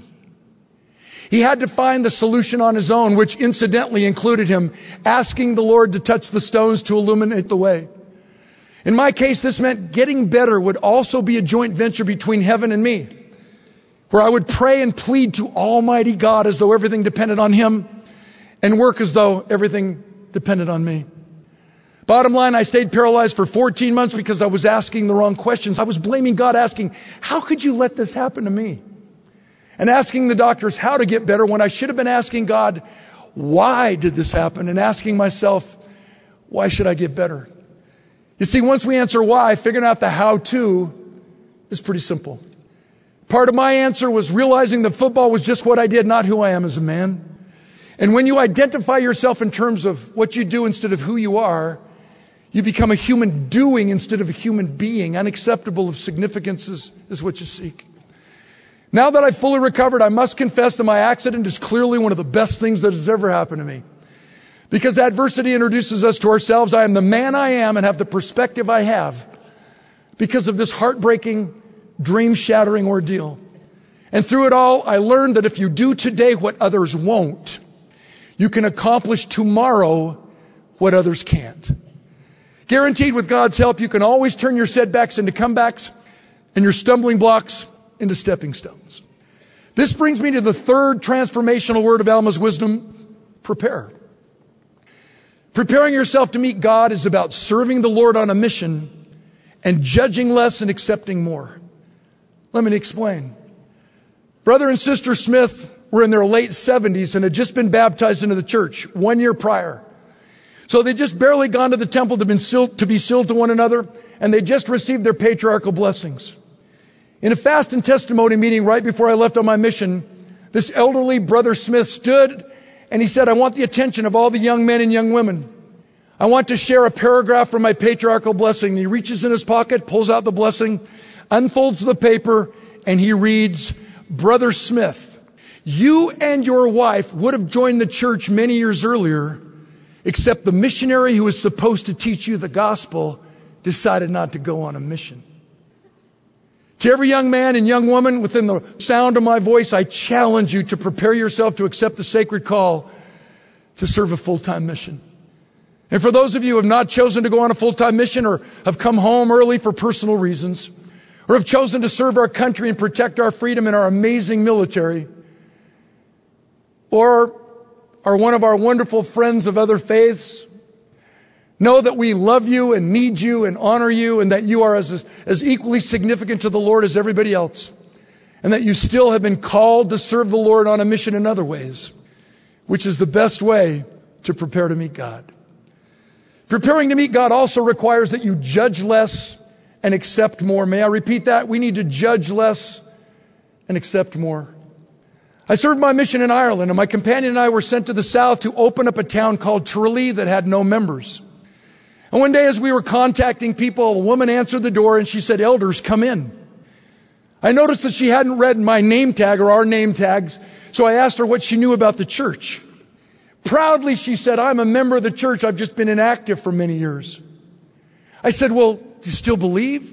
He had to find the solution on his own, which incidentally included him asking the Lord to touch the stones to illuminate the way. In my case, this meant getting better would also be a joint venture between heaven and me, where I would pray and plead to Almighty God as though everything depended on Him and work as though everything depended on me. Bottom line, I stayed paralyzed for 14 months because I was asking the wrong questions. I was blaming God, asking, how could you let this happen to me? And asking the doctors how to get better when I should have been asking God, why did this happen? And asking myself, why should I get better? You see, once we answer why, figuring out the how-to is pretty simple. Part of my answer was realizing that football was just what I did, not who I am as a man. And when you identify yourself in terms of what you do instead of who you are, you become a human doing instead of a human being. Unacceptable of significance is what you seek. Now that I've fully recovered, I must confess that my accident is clearly one of the best things that has ever happened to me. Because adversity introduces us to ourselves. I am the man I am and have the perspective I have because of this heartbreaking, dream-shattering ordeal. And through it all, I learned that if you do today what others won't, you can accomplish tomorrow what others can't. Guaranteed, with God's help, you can always turn your setbacks into comebacks and your stumbling blocks into stepping stones. This brings me to the third transformational word of Alma's wisdom: prepare. Preparing yourself to meet God is about serving the Lord on a mission and judging less and accepting more. Let me explain. Brother and Sister Smith were in their late 70s and had just been baptized into the church 1 year prior. So they'd just barely gone to the temple to be sealed to one another, and they just received their patriarchal blessings. In a fast and testimony meeting right before I left on my mission, this elderly Brother Smith stood and he said, I want the attention of all the young men and young women. I want to share a paragraph from my patriarchal blessing. And he reaches in his pocket, pulls out the blessing, unfolds the paper, and he reads, Brother Smith, you and your wife would have joined the church many years earlier, except the missionary who was supposed to teach you the gospel decided not to go on a mission. To every young man and young woman within the sound of my voice, I challenge you to prepare yourself to accept the sacred call to serve a full-time mission. And for those of you who have not chosen to go on a full-time mission, or have come home early for personal reasons, or have chosen to serve our country and protect our freedom in our amazing military, or are one of our wonderful friends of other faiths, know that we love you and need you and honor you, and that you are as equally significant to the Lord as everybody else, and that you still have been called to serve the Lord on a mission in other ways, which is the best way to prepare to meet God. Preparing to meet God also requires that you judge less and accept more. May I repeat that? We need to judge less and accept more. I served my mission in Ireland, and my companion and I were sent to the south to open up a town called Tralee that had no members. And one day as we were contacting people, a woman answered the door and she said, elders, come in. I noticed that she hadn't read my name tag or our name tags, so I asked her what she knew about the church. Proudly, she said, I'm a member of the church. I've just been inactive for many years. I said, well, do you still believe?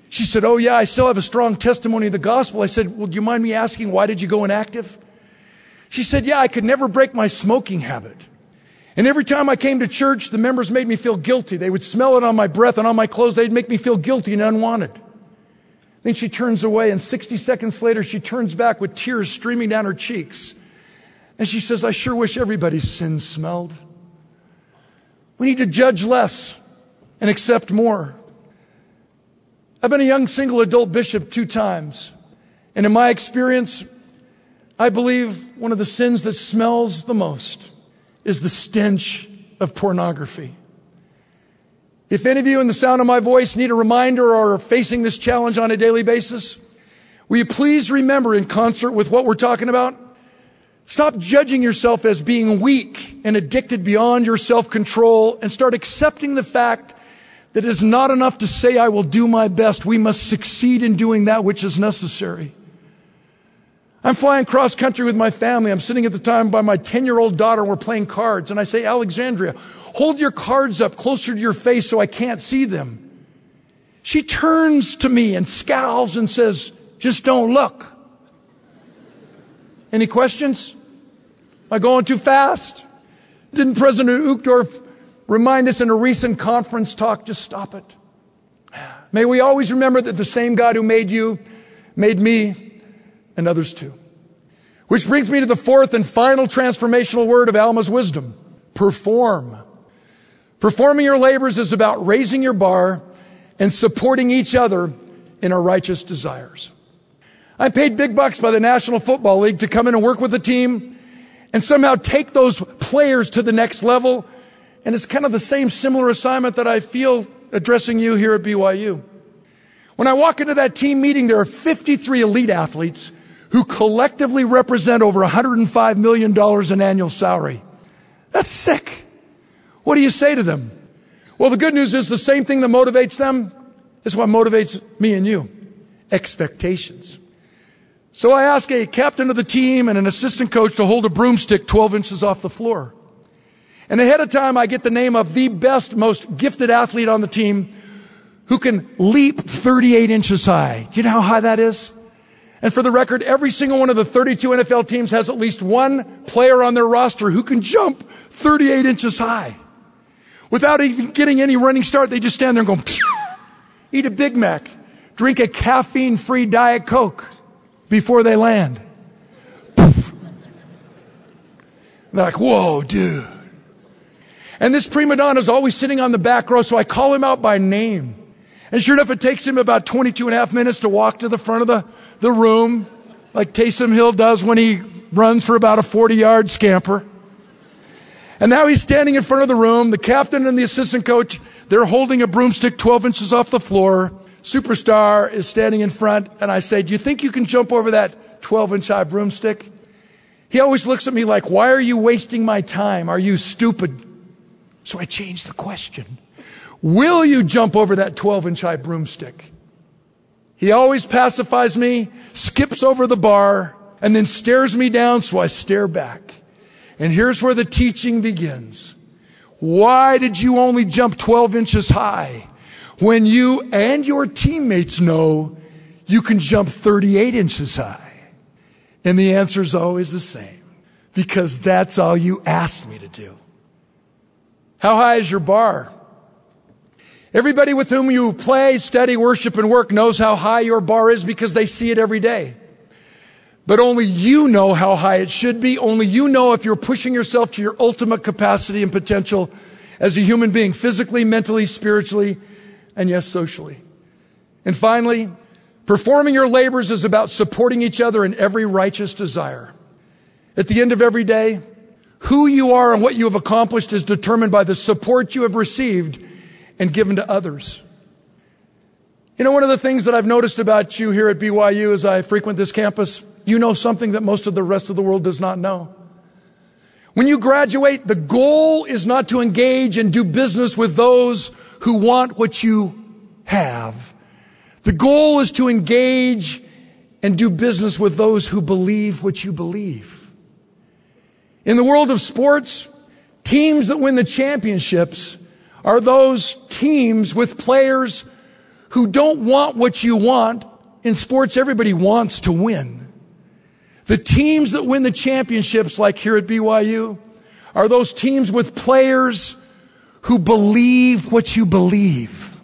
She said, oh yeah, I still have a strong testimony of the gospel. I said, well, do you mind me asking, why did you go inactive? She said, yeah, I could never break my smoking habit. And every time I came to church, the members made me feel guilty. They would smell it on my breath and on my clothes. They'd make me feel guilty and unwanted. Then she turns away, and 60 seconds later, she turns back with tears streaming down her cheeks. And she says, I sure wish everybody's sins smelled. We need to judge less and accept more. I've been a young single adult bishop 2 times. And in my experience, I believe one of the sins that smells the most is the stench of pornography. If any of you in the sound of my voice need a reminder or are facing this challenge on a daily basis, will you please remember, in concert with what we're talking about, stop judging yourself as being weak and addicted beyond your self-control, and start accepting the fact that it is not enough to say, I will do my best. We must succeed in doing that which is necessary. I'm flying cross country with my family. I'm sitting at the time by my 10-year-old daughter, and we're playing cards. And I say, Alexandria, hold your cards up closer to your face so I can't see them. She turns to me and scowls and says, just don't look. Any questions? Am I going too fast? Didn't President Uchtdorf remind us in a recent conference talk, just stop it? May we always remember that the same God who made you made me and others too. Which brings me to the 4th and final transformational word of Alma's wisdom: perform. Performing your labors is about raising your bar and supporting each other in our righteous desires. I'm paid big bucks by the National Football League to come in and work with the team and somehow take those players to the next level. And it's kind of the same similar assignment that I feel addressing you here at BYU. When I walk into that team meeting, there are 53 elite athletes who collectively represent over $105 million in annual salary. That's sick. What do you say to them? Well, the good news is the same thing that motivates them is what motivates me and you: expectations. So I ask a captain of the team and an assistant coach to hold a broomstick 12 inches off the floor. And ahead of time, I get the name of the best, most gifted athlete on the team who can leap 38 inches high. Do you know how high that is? And for the record, every single one of the 32 NFL teams has at least one player on their roster who can jump 38 inches high. Without even getting any running start, they just stand there and go, eat a Big Mac, drink a caffeine-free Diet Coke before they land. And they're like, whoa, dude. And this prima donna is always sitting on the back row, so I call him out by name. And sure enough, it takes him about 22 and a half minutes to walk to the front of the room, like Taysom Hill does when he runs for about a 40-yard scamper. And now he's standing in front of the room. The captain and the assistant coach, they're holding a broomstick 12 inches off the floor. Superstar is standing in front, and I say, do you think you can jump over that 12-inch high broomstick? He always looks at me like, why are you wasting my time? Are you stupid? So I changed the question. Will you jump over that 12-inch high broomstick? He always pacifies me, skips over the bar, and then stares me down, so I stare back. And here's where the teaching begins. Why did you only jump 12 inches high when you and your teammates know you can jump 38 inches high? And the answer is always the same. Because that's all you asked me to do. How high is your bar? Everybody with whom you play, study, worship, and work knows how high your bar is because they see it every day. But only you know how high it should be. Only you know if you're pushing yourself to your ultimate capacity and potential as a human being, physically, mentally, spiritually, and yes, socially. And finally, performing your labors is about supporting each other in every righteous desire. At the end of every day, who you are and what you have accomplished is determined by the support you have received and given to others. You know, one of the things that I've noticed about you here at BYU as I frequent this campus, you know something that most of the rest of the world does not know. When you graduate, the goal is not to engage and do business with those who want what you have. The goal is to engage and do business with those who believe what you believe. In the world of sports, teams that win the championships are those teams with players who don't want what you want. In sports, everybody wants to win. The teams that win the championships, like here at BYU, are those teams with players who believe what you believe.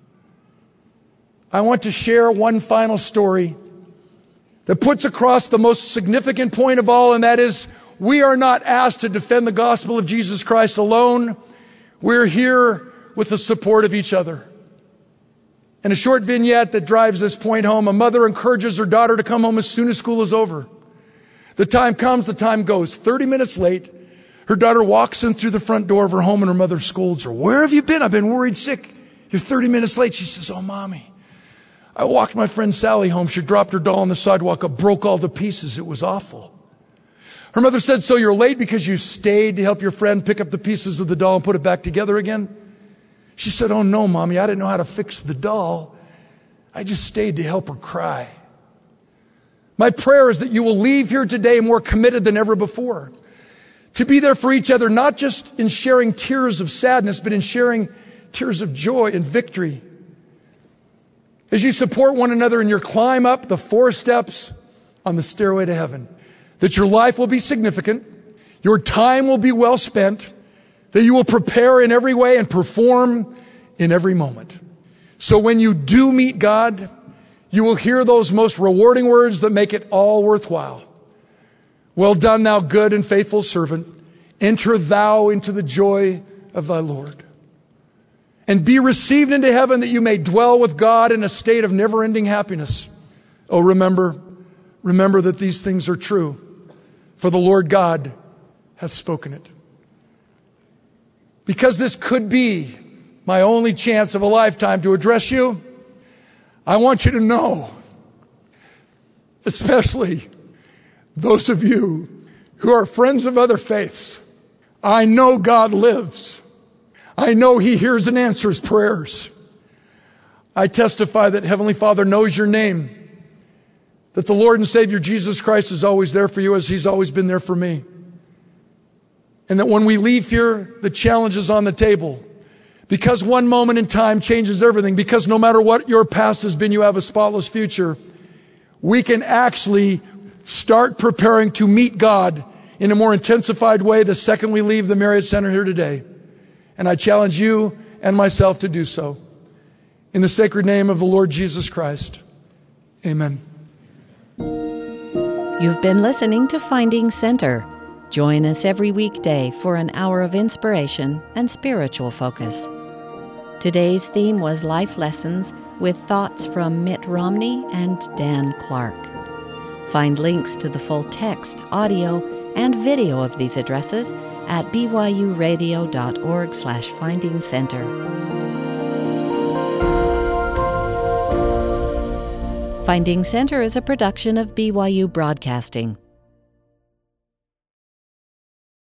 I want to share one final story that puts across the most significant point of all, and that is, we are not asked to defend the gospel of Jesus Christ alone. We're here with the support of each other. In a short vignette that drives this point home, a mother encourages her daughter to come home as soon as school is over. The time comes, the time goes. 30 minutes late, her daughter walks in through the front door of her home and her mother scolds her. "Where have you been? I've been worried sick. You're 30 minutes late." She says, "Oh, Mommy, I walked my friend Sally home. She dropped her doll on the sidewalk. It broke all to pieces. It was awful." Her mother said, "So you're late because you stayed to help your friend pick up the pieces of the doll and put it back together again?" She said, "Oh no, Mommy, I didn't know how to fix the doll. I just stayed to help her cry." My prayer is that you will leave here today more committed than ever before, to be there for each other, not just in sharing tears of sadness, but in sharing tears of joy and victory. As you support one another in your climb up the 4 steps on the stairway to heaven, that your life will be significant, your time will be well spent, that you will prepare in every way and perform in every moment. So when you do meet God, you will hear those most rewarding words that make it all worthwhile. "Well done, thou good and faithful servant. Enter thou into the joy of thy Lord. And be received into heaven that you may dwell with God in a state of never-ending happiness." Oh, remember that these things are true, for the Lord God hath spoken it. Because this could be my only chance of a lifetime to address you, I want you to know, especially those of you who are friends of other faiths, I know God lives. I know He hears and answers prayers. I testify that Heavenly Father knows your name, that the Lord and Savior Jesus Christ is always there for you as He's always been there for me. And that when we leave here, the challenge is on the table. Because one moment in time changes everything. Because no matter what your past has been, you have a spotless future. We can actually start preparing to meet God in a more intensified way the second we leave the Marriott Center here today. And I challenge you and myself to do so. In the sacred name of the Lord Jesus Christ. Amen. You've been listening to Finding Center. Join us every weekday for an hour of inspiration and spiritual focus. Today's theme was Life Lessons with thoughts from Mitt Romney and Dan Clark. Find links to the full text, audio, and video of these addresses at byuradio.org/Finding Center. Finding Center is a production of BYU Broadcasting.